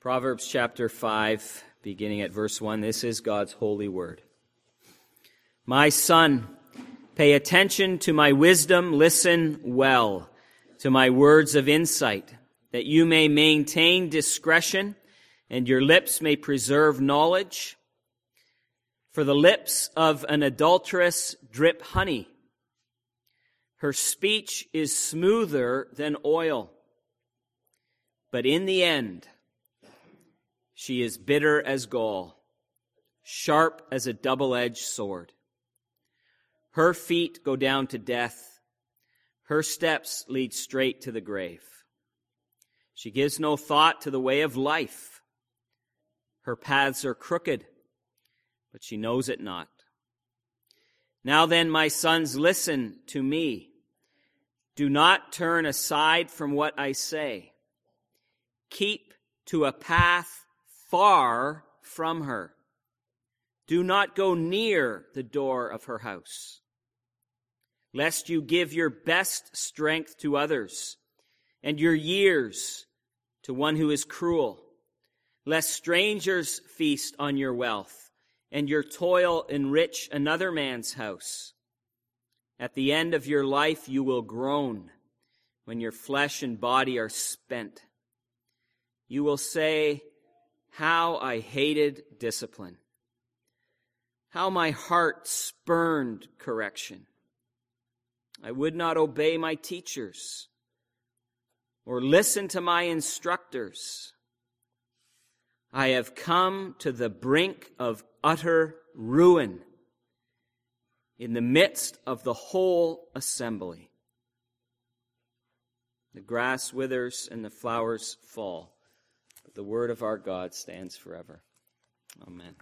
Proverbs chapter 5, beginning at verse 1. This is God's holy word. My son, pay attention to my wisdom, listen well to my words of insight, that you may maintain discretion and your lips may preserve knowledge. For the lips of an adulteress drip honey. Her speech is smoother than oil, but in the end, she is bitter as gall, sharp as a double-edged sword. Her feet go down to death. Her steps lead straight to the grave. She gives no thought to the way of life. Her paths are crooked, but she knows it not. Now then, my sons, listen to me. Do not turn aside from what I say. Keep to a path far from her. Do not go near the door of her house, lest you give your best strength to others and your years to one who is cruel, lest strangers feast on your wealth and your toil enrich another man's house. At the end of your life you will groan when your flesh and body are spent. You will say, how I hated discipline. How my heart spurned correction. I would not obey my teachers or listen to my instructors. I have come to the brink of utter ruin in the midst of the whole assembly. The grass withers and the flowers fall. The word of our God stands forever. Amen.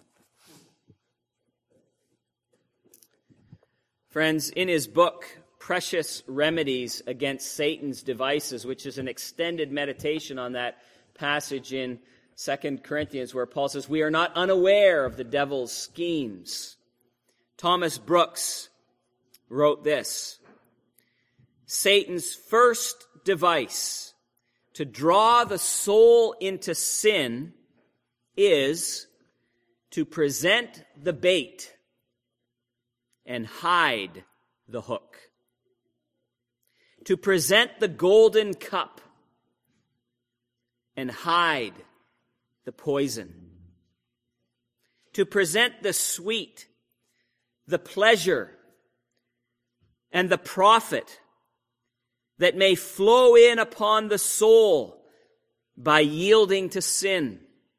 Friends, in his book, Precious Remedies Against Satan's Devices, which is an extended meditation on that passage in 2 Corinthians, where Paul says, we are not unaware of the devil's schemes. Thomas Brooks wrote this: Satan's first device to draw the soul into sin is to present the bait and hide the hook. To present the golden cup and hide the poison. To present the sweet, the pleasure, and the profit that may flow in upon the soul by yielding to sin,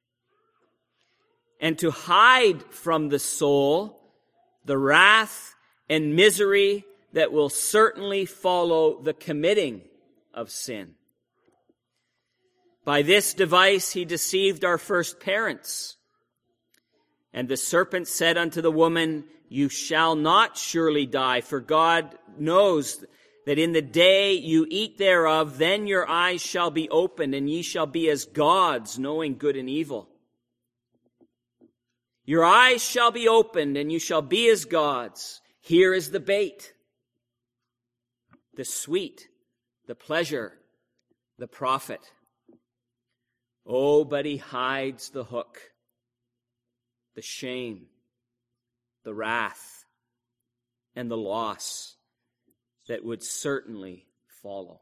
and to hide from the soul the wrath and misery that will certainly follow the committing of sin. By this device he deceived our first parents. And the serpent said unto the woman, you shall not surely die, for God knows that in the day you eat thereof, then your eyes shall be opened, and ye shall be as gods, knowing good and evil. Your eyes shall be opened, and you shall be as gods. Here is the bait, the sweet, the pleasure, the profit. Oh, but he hides the hook, the shame, the wrath, and the loss that would certainly follow.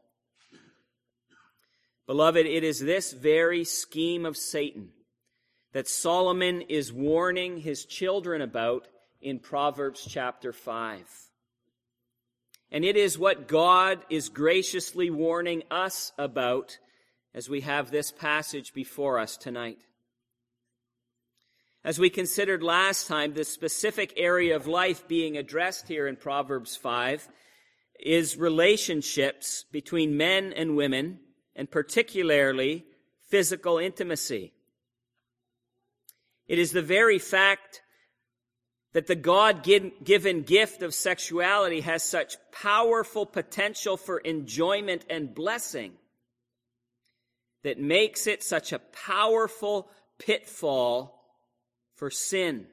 Beloved, it is this very scheme of Satan that Solomon is warning his children about in Proverbs chapter 5. And it is what God is graciously warning us about as we have this passage before us tonight. As we considered last time, the specific area of life being addressed here in Proverbs 5 is relationships between men and women, and particularly physical intimacy. It is the very fact that the God-given gift of sexuality has such powerful potential for enjoyment and blessing that makes it such a powerful pitfall for sin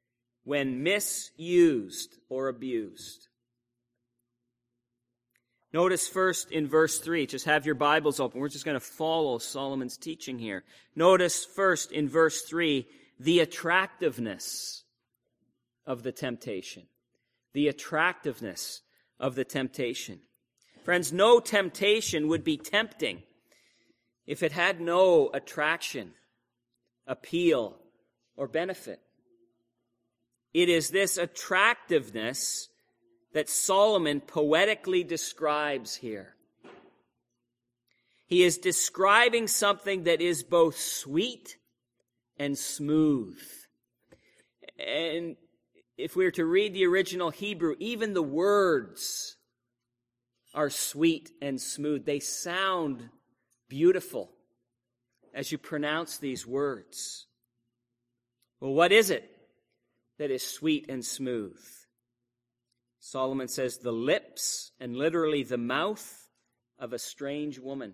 when misused or abused. Notice first in verse 3, just have your Bibles open. We're just going to follow Solomon's teaching here. Notice first in verse 3, the attractiveness of the temptation. The attractiveness of the temptation. Friends, no temptation would be tempting if it had no attraction, appeal, or benefit. It is this attractiveness that Solomon poetically describes here. He is describing something that is both sweet and smooth. And if we were to read the original Hebrew, even the words are sweet and smooth. They sound beautiful as you pronounce these words. Well, what is it that is sweet and smooth? Solomon says the lips, and literally the mouth, of a strange woman.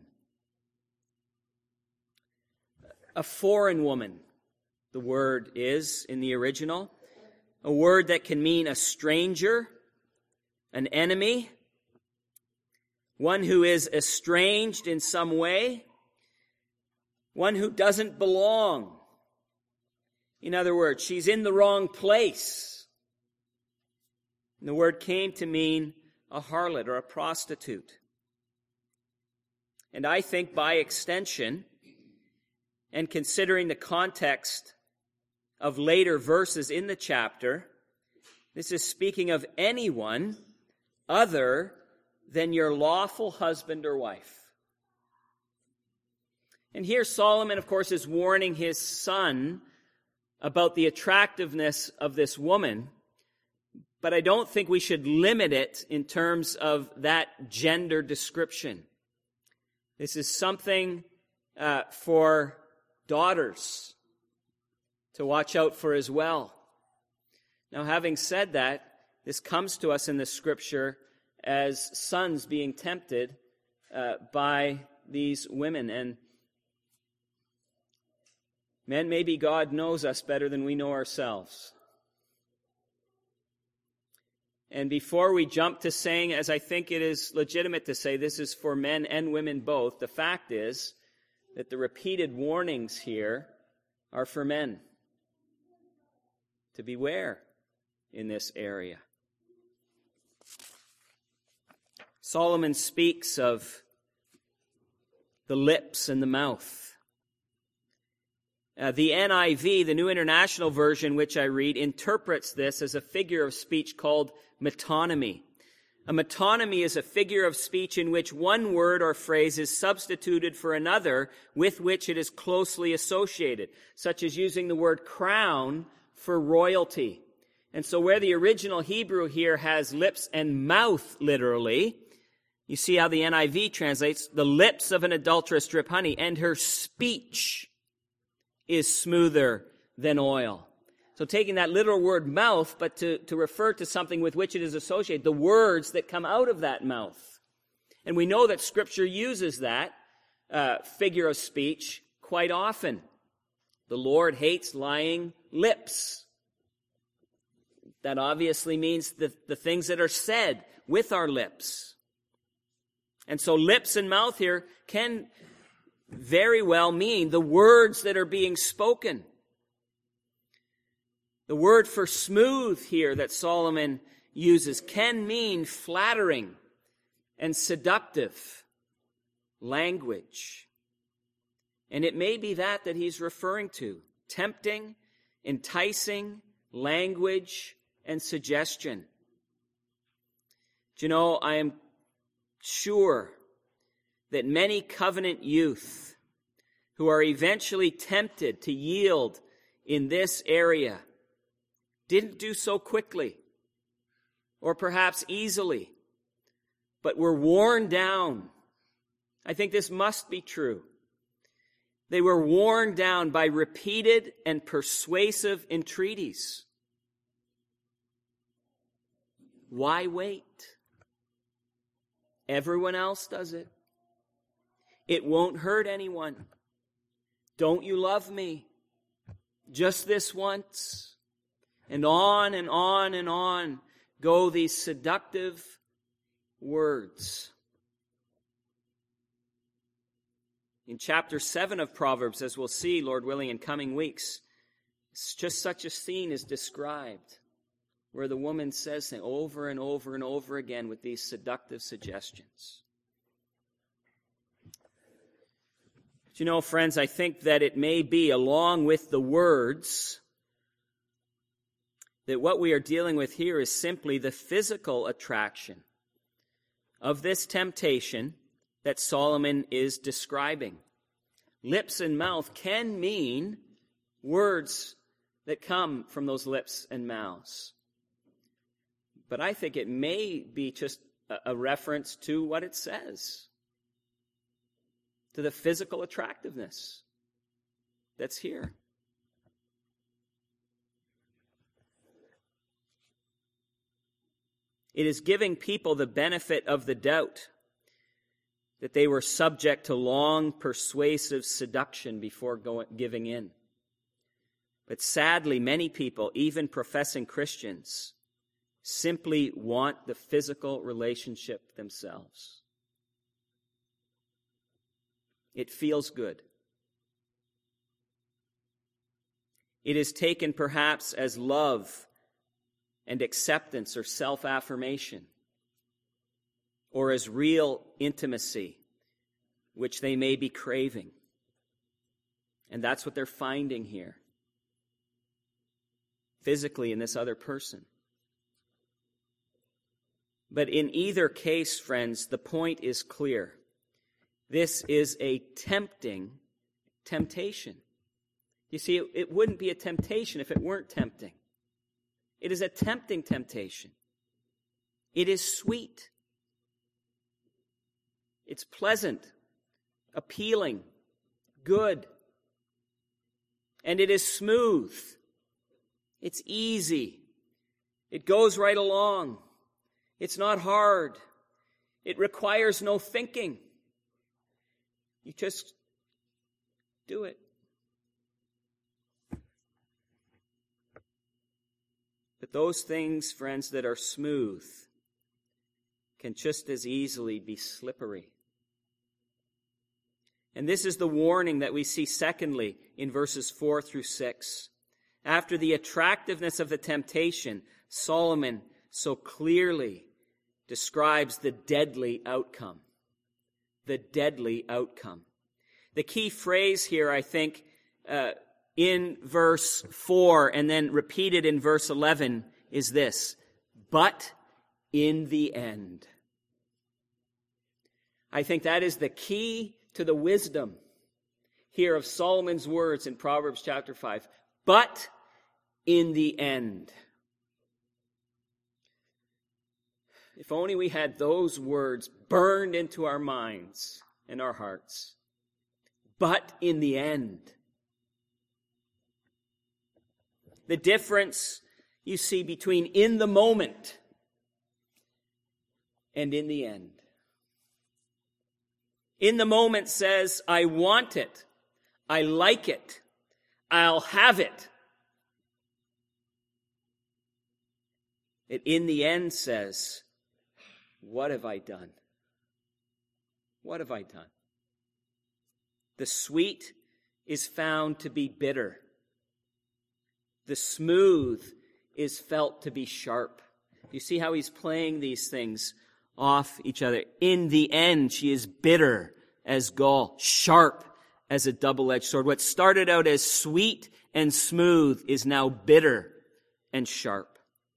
A foreign woman, the word is in the original. A word that can mean a stranger, an enemy, one who is estranged in some way, one who doesn't belong. In other words, she's in the wrong place. And the word came to mean a harlot or a prostitute. And I think by extension, and considering the context of later verses in the chapter, this is speaking of anyone other than your lawful husband or wife. And here Solomon, of course, is warning his son about the attractiveness of this woman, but I don't think we should limit it in terms of that gender description. This is something for daughters to watch out for as well. Now, having said that, this comes to us in the Scripture as sons being tempted by these women. And men, maybe God knows us better than we know ourselves. And before we jump to saying, as I think it is legitimate to say, this is for men and women both, the fact is that the repeated warnings here are for men to beware in this area. Solomon speaks of the lips and the mouth. The NIV, the New International Version, which I read, interprets this as a figure of speech called metonymy. A metonymy is a figure of speech in which one word or phrase is substituted for another with which it is closely associated, such as using the word crown for royalty. And so where the original Hebrew here has lips and mouth literally, you see how the NIV translates, the lips of an adulteress drip honey, and her speech is smoother than oil. So taking that literal word mouth, but to refer to something with which it is associated, the words that come out of that mouth. And we know that Scripture uses that figure of speech quite often. The Lord hates lying lips. That obviously means the things that are said with our lips. And so lips and mouth here can very well mean the words that are being spoken. The word for smooth here that Solomon uses can mean flattering and seductive language. And it may be that he's referring to. Tempting, enticing language and suggestion. Do you know, I am sure that many covenant youth who are eventually tempted to yield in this area didn't do so quickly or perhaps easily, but were worn down. I think this must be true. They were worn down by repeated and persuasive entreaties. Why wait? Everyone else does it. It won't hurt anyone. Don't you love me? Just this once. And on and on and on go these seductive words. In chapter 7 of Proverbs, as we'll see, Lord willing, in coming weeks, it's just such a scene is described where the woman says things over and over and over again with these seductive suggestions. But you know, friends, I think that it may be, along with the words, that what we are dealing with here is simply the physical attraction of this temptation that Solomon is describing. Lips and mouth can mean words that come from those lips and mouths. But I think it may be just a reference to what it says, to the physical attractiveness that's here. It is giving people the benefit of the doubt that they were subject to long, persuasive seduction before giving in. But sadly, many people, even professing Christians, simply want the physical relationship themselves. It feels good. It is taken perhaps as love and acceptance or self-affirmation, or as real intimacy, which they may be craving. And that's what they're finding here, physically in this other person. But in either case, friends, the point is clear. This is a temptation. You see, it wouldn't be a temptation if it weren't tempting. It is a tempting temptation. It is sweet. It's pleasant, appealing, good. And it is smooth. It's easy. It goes right along. It's not hard. It requires no thinking. You just do it. But those things, friends, that are smooth can just as easily be slippery. And this is the warning that we see secondly in verses 4 through 6. After the attractiveness of the temptation, Solomon so clearly describes the deadly outcome. The deadly outcome. The key phrase here, I think, in verse 4 and then repeated in verse 11 is this: but in the end. I think that is the key to the wisdom here of Solomon's words in Proverbs chapter 5. But in the end. If only we had those words burned into our minds and our hearts. But in the end. The difference you see between in the moment and in the end. In the moment says, I want it. I like it. I'll have it. It in the end says, what have I done? What have I done? The sweet is found to be bitter. The smooth is felt to be sharp. You see how he's playing these things off each other. In the end, she is bitter as gall, sharp as a double-edged sword. What started out as sweet and smooth is now bitter and sharp.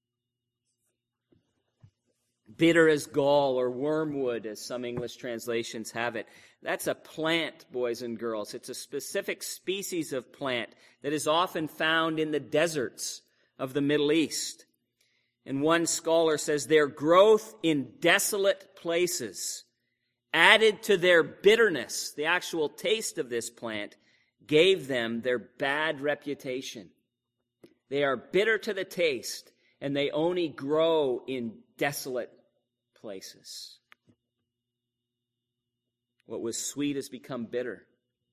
Bitter as gall or wormwood, as some English translations have it. That's a plant, boys and girls. It's a specific species of plant that is often found in the deserts of the Middle East. And one scholar says their growth in desolate places, added to their bitterness, the actual taste of this plant, gave them their bad reputation. They are bitter to the taste, and they only grow in desolate places. What was sweet has become bitter.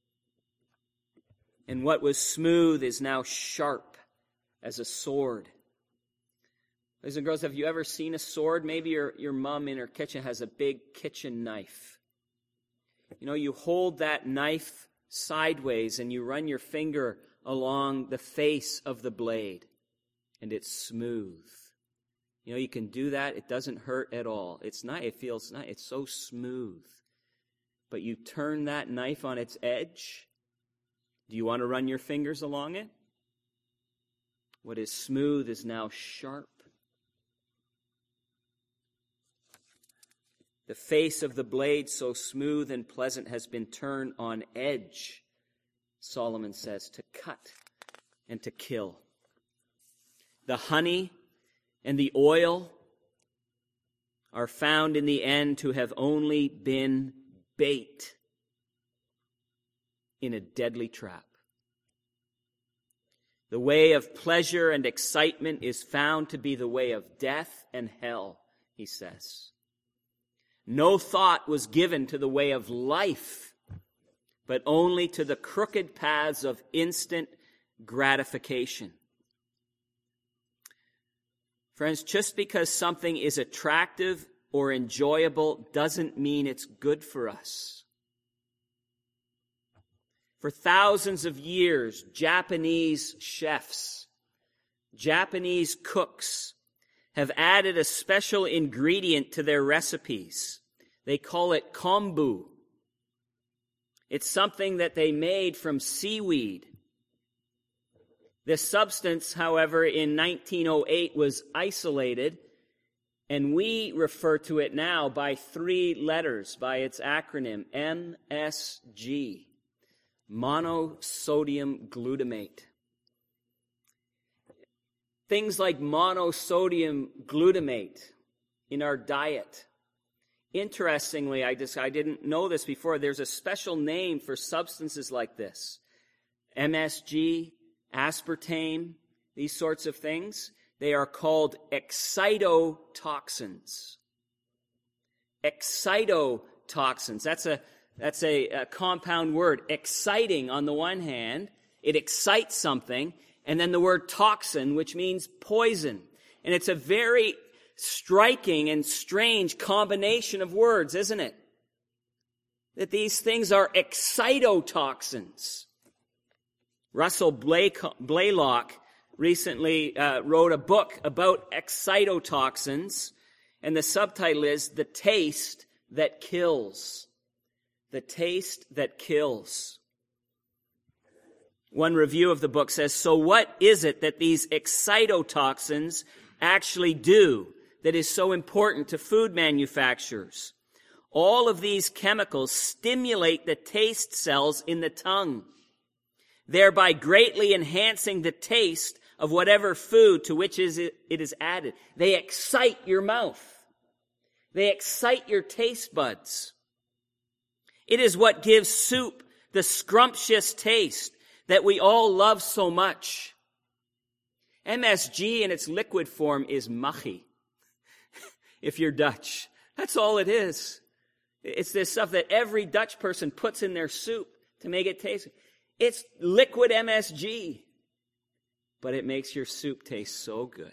And what was smooth is now sharp as a sword. Boys and girls, have you ever seen a sword? Maybe your mom in her kitchen has a big kitchen knife. You hold that knife sideways and you run your finger along the face of the blade, and it's smooth. You can do that. It doesn't hurt at all. It's not. It feels nice. It's so smooth. But you turn that knife on its edge. Do you want to run your fingers along it? What is smooth is now sharp. The face of the blade, so smooth and pleasant, has been turned on edge, Solomon says, to cut and to kill. The honey and the oil are found in the end to have only been bait in a deadly trap. The way of pleasure and excitement is found to be the way of death and hell, he says. No thought was given to the way of life, but only to the crooked paths of instant gratification. Friends, just because something is attractive or enjoyable doesn't mean it's good for us. For thousands of years, Japanese chefs, Japanese cooks have added a special ingredient to their recipes. They call it kombu. It's something that they made from seaweed. This substance, however, in 1908 was isolated, and we refer to it now by 3 letters, by its acronym, MSG, monosodium glutamate. Things like monosodium glutamate in our diet. Interestingly, I didn't know this before, there's a special name for substances like this. MSG, aspartame, these sorts of things, they are called excitotoxins. Excitotoxins. That's a compound word. Exciting on the one hand, it excites something, and then the word toxin, which means poison. And it's a very striking and strange combination of words, isn't it? That these things are excitotoxins. Russell Blaylock recently wrote a book about excitotoxins, and the subtitle is The Taste That Kills. The Taste That Kills. One review of the book says, so what is it that these excitotoxins actually do that is so important to food manufacturers? All of these chemicals stimulate the taste cells in the tongue, thereby greatly enhancing the taste of whatever food to which it is added. They excite your mouth. They excite your taste buds. It is what gives soup the scrumptious taste that we all love so much. MSG in its liquid form is maggi, if you're Dutch. That's all it is. It's this stuff that every Dutch person puts in their soup to make it taste. It's liquid MSG, but it makes your soup taste so good.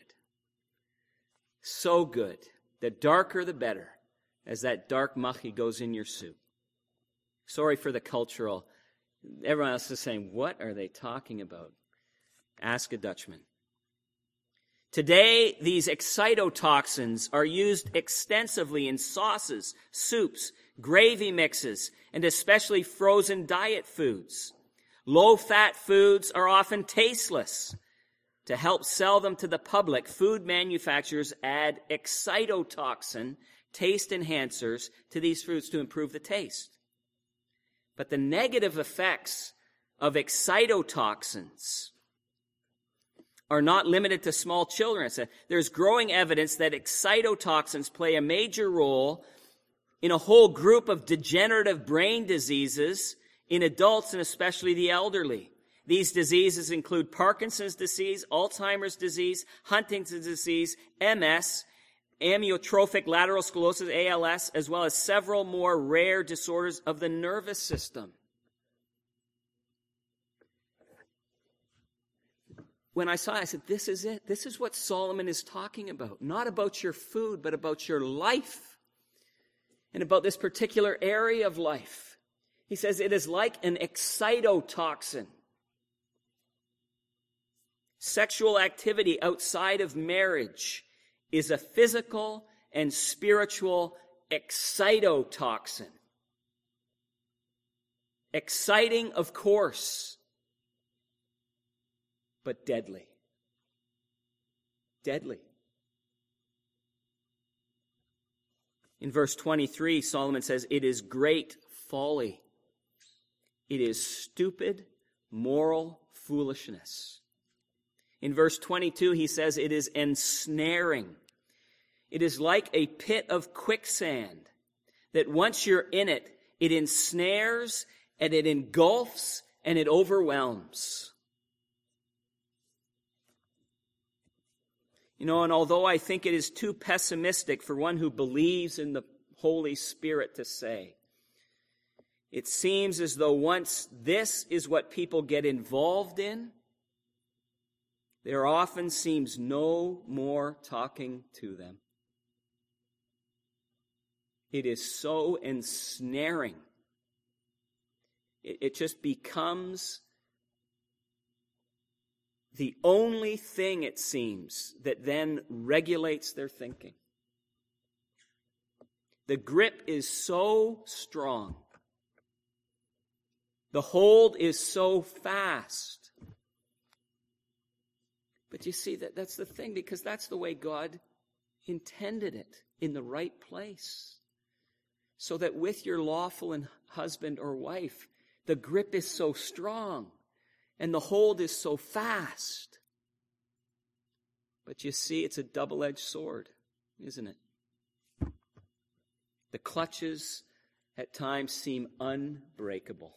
So good. The darker the better, as that dark maggi goes in your soup. Sorry for the cultural. Everyone else is saying, what are they talking about? Ask a Dutchman. Today, these excitotoxins are used extensively in sauces, soups, gravy mixes, and especially frozen diet foods. Low-fat foods are often tasteless. To help sell them to the public, food manufacturers add excitotoxin, taste enhancers, to these foods to improve the taste. But the negative effects of excitotoxins are not limited to small children. There's growing evidence that excitotoxins play a major role in a whole group of degenerative brain diseases in adults and especially the elderly. These diseases include Parkinson's disease, Alzheimer's disease, Huntington's disease, MS, amyotrophic lateral sclerosis, ALS, as well as several more rare disorders of the nervous system. When I saw it, I said, this is it. This is what Solomon is talking about. Not about your food, but about your life. And about this particular area of life. He says it is like an excitotoxin. Sexual activity outside of marriage is a physical and spiritual excitotoxin. Exciting, of course, but deadly. Deadly. In verse 23, Solomon says, it is great folly. It is stupid, moral foolishness. In verse 22, he says, it is ensnaring. It is like a pit of quicksand, that once you're in it, it ensnares and it engulfs and it overwhelms. You know, and although I think it is too pessimistic for one who believes in the Holy Spirit to say, it seems as though once this is what people get involved in, there often seems no more talking to them. It is so ensnaring. It just becomes the only thing, it seems, that then regulates their thinking. The grip is so strong. The hold is so fast. But you see, that's the thing, because that's the way God intended it, in the right place. So that with your lawful husband or wife, the grip is so strong and the hold is so fast. But you see, it's a double-edged sword, isn't it? The clutches at times seem unbreakable.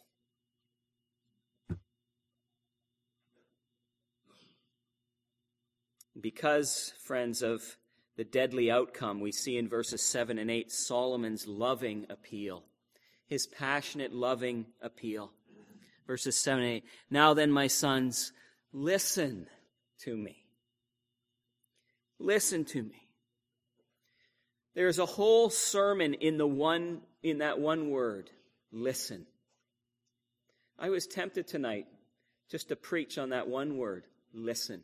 Because, friends, of the deadly outcome, we see in verses 7 and 8 Solomon's loving appeal. His passionate, loving appeal. Verses 7 and 8. Now then, my sons, listen to me. Listen to me. There's a whole sermon in that one word, listen. I was tempted tonight just to preach on that one word, listen.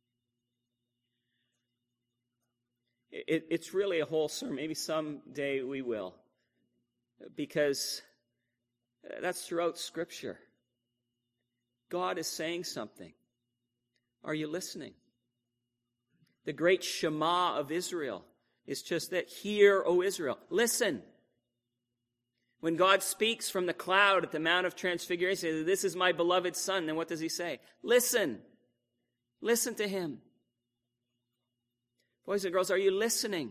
It's really a whole sermon. Maybe someday we will. Because that's throughout Scripture. God is saying something. Are you listening? The great Shema of Israel is just that. Hear, O Israel. Listen. When God speaks from the cloud at the Mount of Transfiguration, he says, this is my beloved Son. Then what does he say? Listen. Listen to him. Boys and girls, are you listening?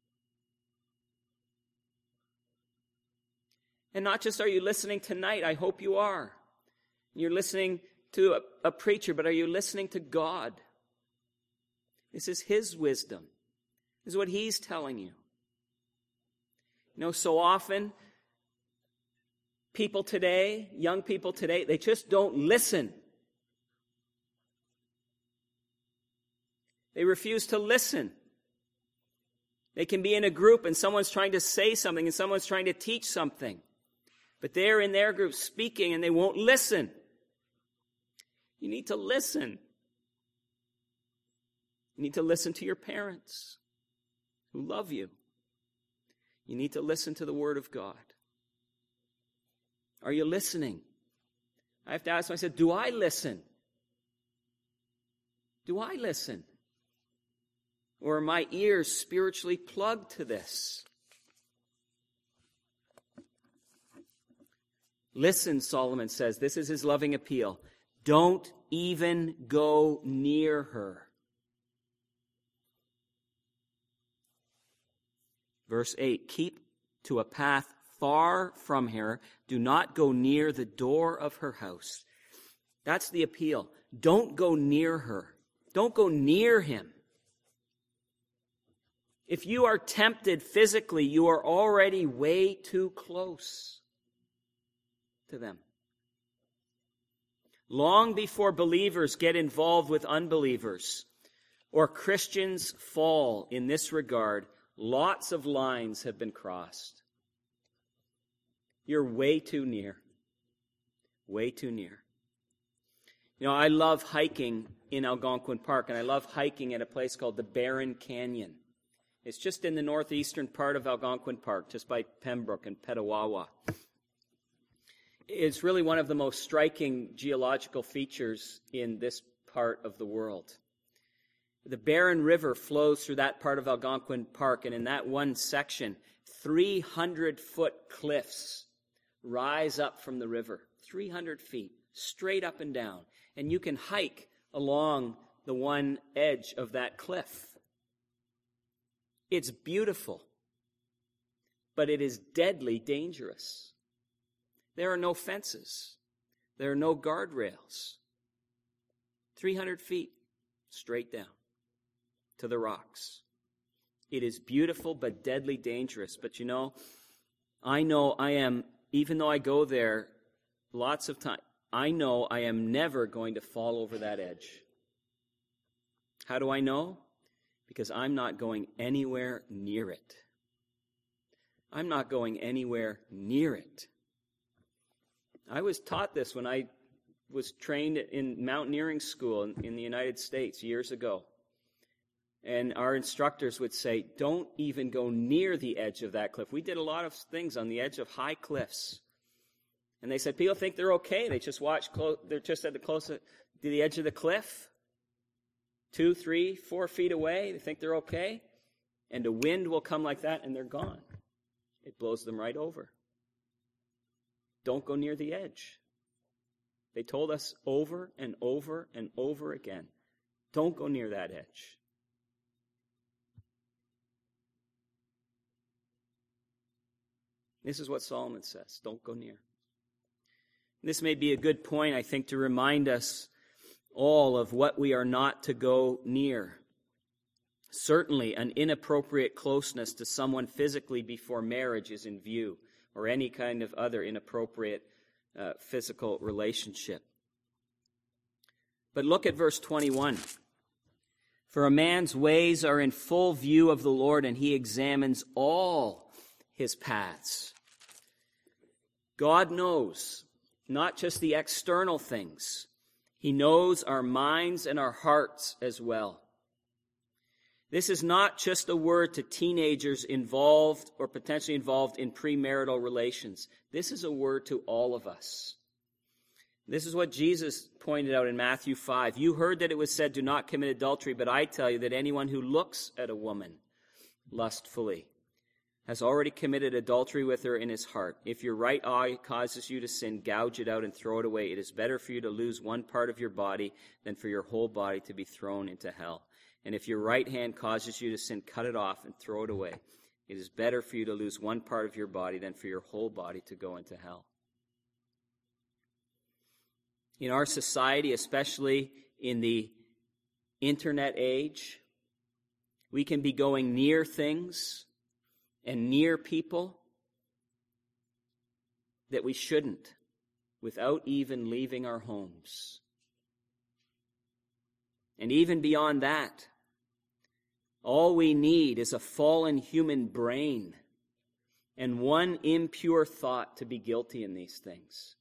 And not just are you listening tonight, I hope you are. You're listening to a preacher, but are you listening to God? This is his wisdom. This is what he's telling you. You know, so often, people today, young people today, they just don't listen. They refuse to listen. They can be in a group and someone's trying to say something and someone's trying to teach something. But they're in their group speaking and they won't listen. You need to listen. You need to listen to your parents who love you. You need to listen to the Word of God. Are you listening? I have to ask myself, do I listen? Do I listen? Or are my ears spiritually plugged to this? Listen, Solomon says, this is his loving appeal. Don't even go near her. Verse 8, keep to a path far from her. Do not go near the door of her house. That's the appeal. Don't go near her. Don't go near him. If you are tempted physically, you are already way too close to them. Long before believers get involved with unbelievers or Christians fall in this regard, lots of lines have been crossed. You're way too near. Way too near. You know, I love hiking in Algonquin Park, and I love hiking at a place called the Barron Canyon. It's just in the northeastern part of Algonquin Park, just by Pembroke and Petawawa. It's really one of the most striking geological features in this part of the world. The Barron River flows through that part of Algonquin Park, and in that one section, 300-foot cliffs rise up from the river, 300 feet, straight up and down. And you can hike along the one edge of that cliff. It's beautiful, but it is deadly dangerous. There are no fences. There are no guardrails. 300 feet straight down to the rocks. It is beautiful but deadly dangerous. But you know I am, even though I go there lots of time, I know I am never going to fall over that edge. How do I know? Because I'm not going anywhere near it. I'm not going anywhere near it. I was taught this when I was trained in mountaineering school in the United States years ago. And our instructors would say, don't even go near the edge of that cliff. We did a lot of things on the edge of high cliffs. And they said, people think they're okay. They just watch, they're just at to the edge of the cliff. 2, 3, 4 feet away. They think they're okay. And the wind will come like that and they're gone. It blows them right over. Don't go near the edge. They told us over and over and over again, don't go near that edge. This is what Solomon says, don't go near. This may be a good point, I think, to remind us all of what we are not to go near. Certainly, an inappropriate closeness to someone physically before marriage is in view, or any kind of other inappropriate physical relationship. But look at verse 21. For a man's ways are in full view of the Lord, and he examines all his paths. God knows not just the external things. He knows our minds and our hearts as well. This is not just a word to teenagers involved or potentially involved in premarital relations. This is a word to all of us. This is what Jesus pointed out in Matthew 5. You heard that it was said, do not commit adultery, but I tell you that anyone who looks at a woman lustfully has already committed adultery with her in his heart. If your right eye causes you to sin, gouge it out and throw it away. It is better for you to lose one part of your body than for your whole body to be thrown into hell. And if your right hand causes you to sin, cut it off and throw it away. It is better for you to lose one part of your body than for your whole body to go into hell. In our society, especially in the internet age, we can be going near things and near people that we shouldn't without even leaving our homes. And even beyond that, all we need is a fallen human brain and one impure thought to be guilty in these things.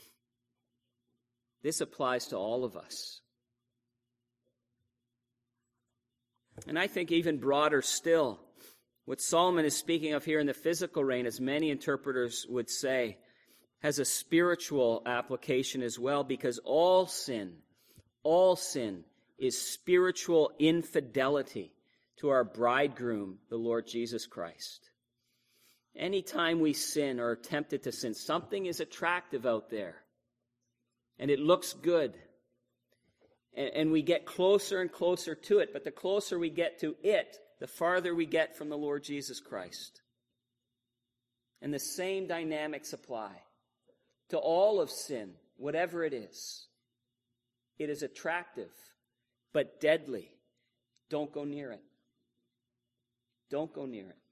This applies to all of us. And I think even broader still, what Solomon is speaking of here in the physical reign, as many interpreters would say, has a spiritual application as well, because all sin is spiritual infidelity to our bridegroom, the Lord Jesus Christ. Anytime we sin or are tempted to sin, something is attractive out there. And it looks good. And we get closer and closer to it. But the closer we get to it, the farther we get from the Lord Jesus Christ. And the same dynamics apply to all of sin, whatever it is. It is attractive, but deadly. Don't go near it. Don't go near it.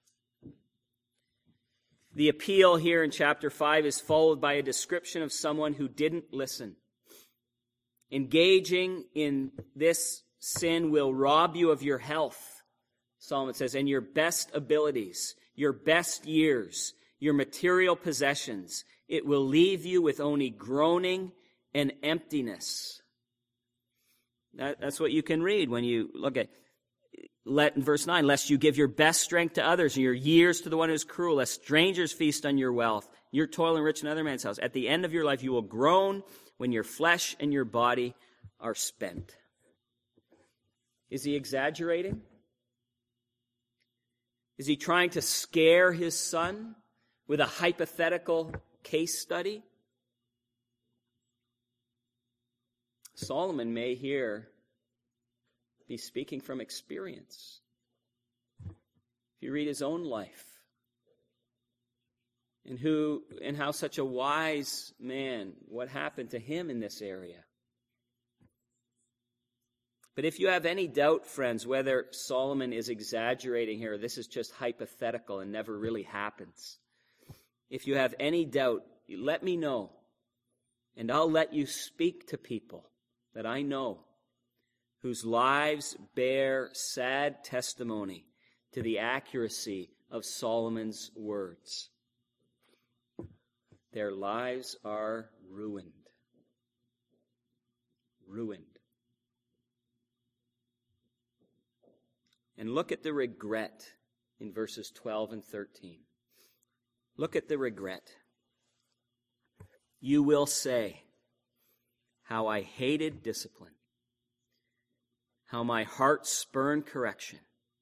The appeal here in chapter 5 is followed by a description of someone who didn't listen. Engaging in this sin will rob you of your health, Solomon says, and your best abilities, your best years, your material possessions. It will leave you with only groaning and emptiness. That's what you can read when you look at in verse 9, lest you give your best strength to others and your years to the one who is cruel, lest strangers feast on your wealth, your toil and rich in another man's house. At the end of your life you will groan when your flesh and your body are spent. Is he exaggerating? Is he trying to scare his son with a hypothetical case study? Solomon may here be speaking from experience. If you read his own life, and how such a wise man, what happened to him in this area. But if you have any doubt, friends, whether Solomon is exaggerating here, this is just hypothetical and never really happens. If you have any doubt, let me know, and I'll let you speak to people that I know whose lives bear sad testimony to the accuracy of Solomon's words. Their lives are ruined. Ruined. And look at the regret in verses 12 and 13. Look at the regret. You will say, how I hated discipline, how my heart spurned correction.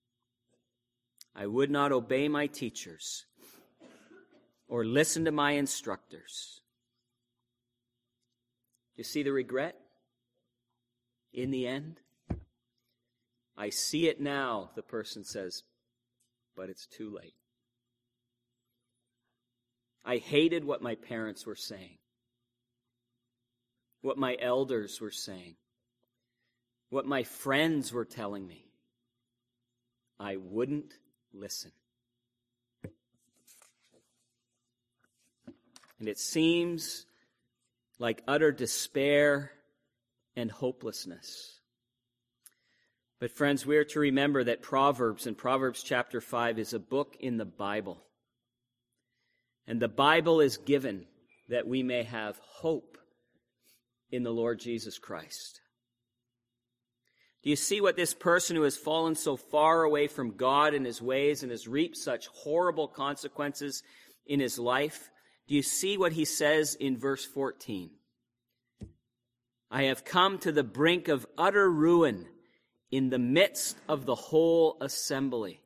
I would not obey my teachers or listen to my instructors. You see the regret? In the end, I see it now, the person says, but it's too late. I hated what my parents were saying, what my elders were saying, what my friends were telling me. I wouldn't listen. And it seems like utter despair and hopelessness. But friends, we are to remember that Proverbs chapter 5 is a book in the Bible. And the Bible is given that we may have hope in the Lord Jesus Christ. Do you see what this person who has fallen so far away from God and his ways and has reaped such horrible consequences in his life? Do you see what he says in verse 14? I have come to the brink of utter ruin in the midst of the whole assembly.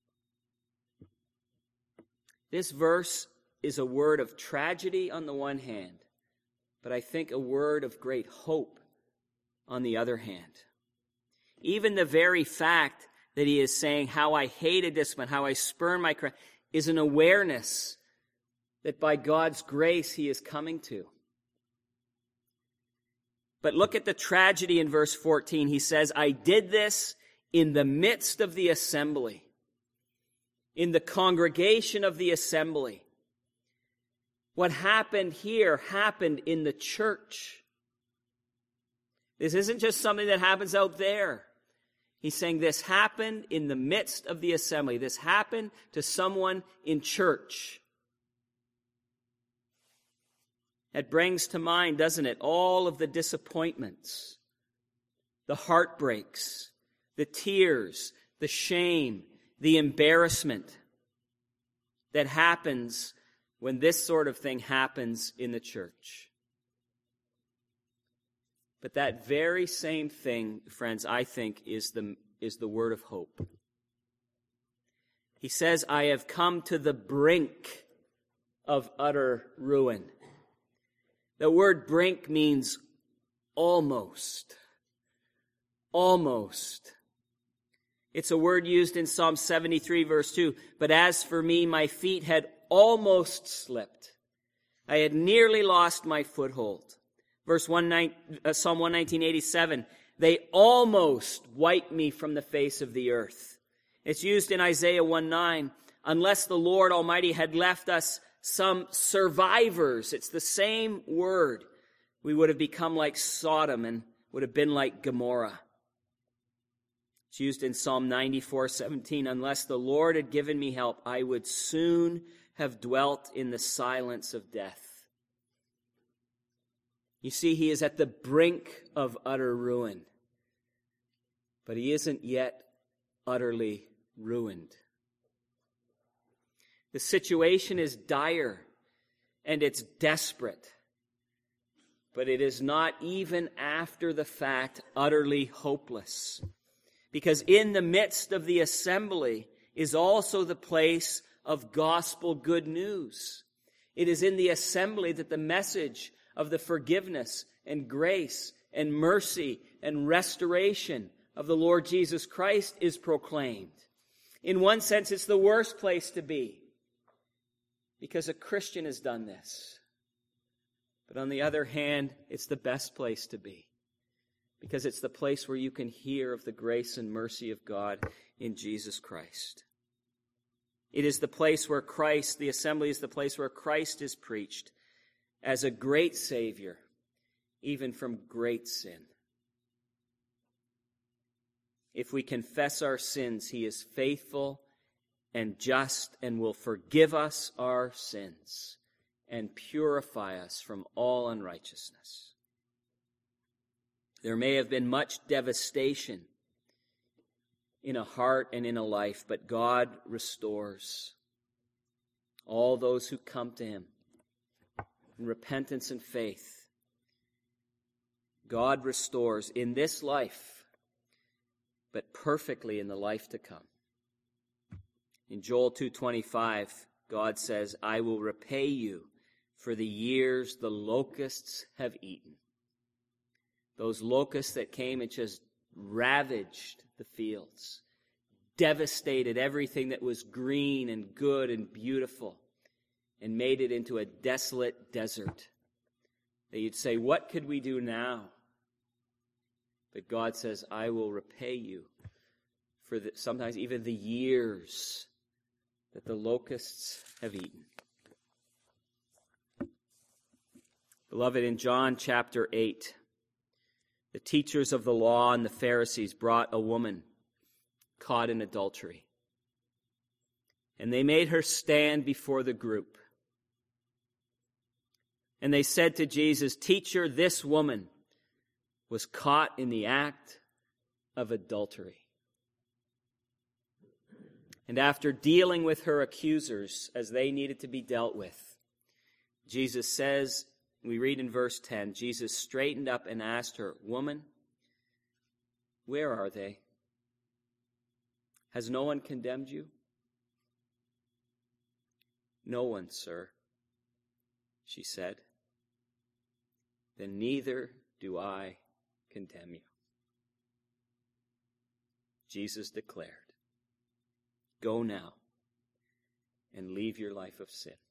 This verse is a word of tragedy on the one hand, but I think a word of great hope on the other hand. Even the very fact that he is saying how I hated discipline, how I spurn my correction, is an awareness that by God's grace he is coming to. But look at the tragedy in verse 14. He says, I did this in the midst of the assembly, in the congregation of the assembly. What happened here happened in the church. This isn't just something that happens out there. He's saying this happened in the midst of the assembly. This happened to someone in church. It brings to mind, doesn't it, all of the disappointments, the heartbreaks, the tears, the shame, the embarrassment that happens when this sort of thing happens in the church. But that very same thing, friends, I think is the word of hope. He says, I have come to the brink of utter ruin. The word brink means almost. Almost. It's a word used in Psalm 73, verse 2. But as for me, my feet had almost slipped. I had nearly lost my foothold. Psalm 119:87. They almost wiped me from the face of the earth. It's used in Isaiah 1:9. Unless the Lord Almighty had left us some survivors, it's the same word, we would have become like Sodom and would have been like Gomorrah. It's used in Psalm 94:17. Unless the Lord had given me help, I would soon have dwelt in the silence of death. You see, he is at the brink of utter ruin. But he isn't yet utterly ruined. The situation is dire and it's desperate. But it is not even after the fact utterly hopeless. Because in the midst of the assembly is also the place of gospel good news. It is in the assembly that the message of the forgiveness and grace and mercy and restoration of the Lord Jesus Christ is proclaimed. In one sense, it's the worst place to be, because a Christian has done this. But on the other hand, it's the best place to be, because it's the place where you can hear of the grace and mercy of God in Jesus Christ. It is the place where Christ, the assembly is the place where Christ is preached as a great Savior, even from great sin. If we confess our sins, he is faithful and just and will forgive us our sins and purify us from all unrighteousness. There may have been much devastation in a heart and in a life, but God restores all those who come to him in repentance and faith. God restores in this life, but perfectly in the life to come. In Joel 2:25, God says, I will repay you for the years the locusts have eaten. Those locusts that came and just ravaged the fields, devastated everything that was green and good and beautiful, and made it into a desolate desert. That you'd say, what could we do now? But God says, I will repay you for sometimes even the years that the locusts have eaten. Beloved, in John chapter 8, the teachers of the law and the Pharisees brought a woman caught in adultery. And they made her stand before the group. And they said to Jesus, Teacher, this woman was caught in the act of adultery. And after dealing with her accusers as they needed to be dealt with, Jesus says, we read in verse 10, Jesus straightened up and asked her, Woman, where are they? Has no one condemned you? No one, sir, she said. Then neither do I condemn you. Jesus declared, Go now and leave your life of sin.